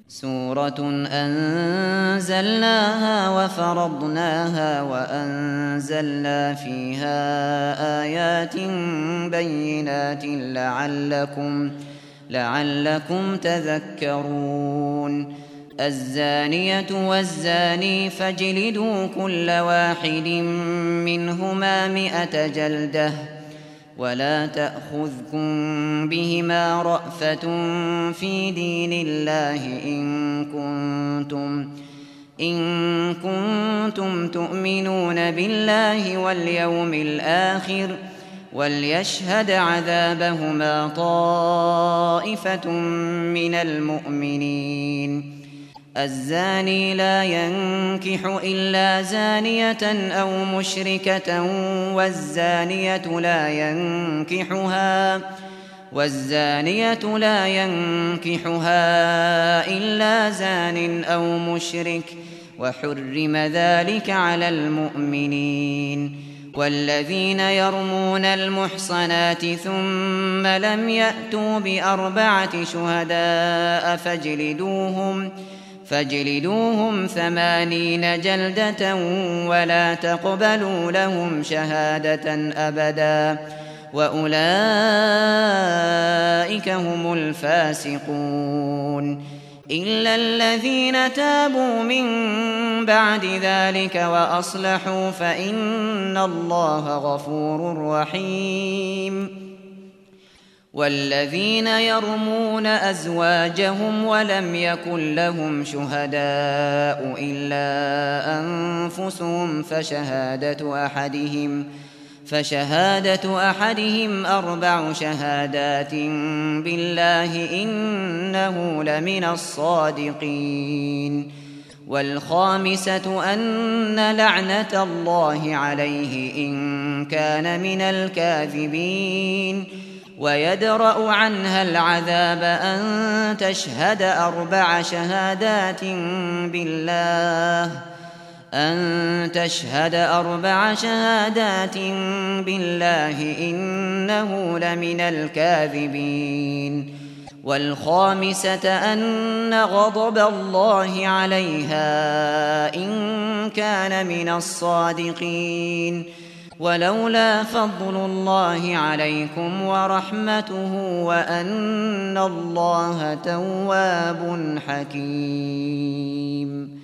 سورة أنزلناها وفرضناها وأنزلنا فيها آيات بينات لعلكم تذكرون. الزانية والزاني فاجلدوا كل واحد منهما 100 جلدة ولا تأخذكم بهما رأفة في دين الله إن كنتم تؤمنون بالله واليوم الآخر وليشهد عذابهما طائفة من المؤمنين. الزاني لا ينكح إلا زانية أو مشركة والزانية لا ينكحها إلا زان أو مشرك وحرم ذلك على المؤمنين. والذين يرمون المحصنات ثم لم يأتوا ب4 شهداء فاجلدوهم 80 جلدة ولا تقبلوا لهم شهادة أبدا وأولئك هم الفاسقون. إلا الذين تابوا من بعد ذلك وأصلحوا فإن الله غفور رحيم. والذين يرمون أزواجهم ولم يكن لهم شهداء إلا أنفسهم فشهادة أحدهم 4 شهادات بالله إنه لمن الصادقين. والخامسة أن لعنة الله عليه إن كان من الكاذبين. ويدرأ عنها العذاب أن تشهد 4 شهادات بالله إنه لمن الكاذبين. والخامسة أن غضب الله عليها إن كان من الصادقين. ولولا فضل الله عليكم ورحمته وأن الله تواب حكيم.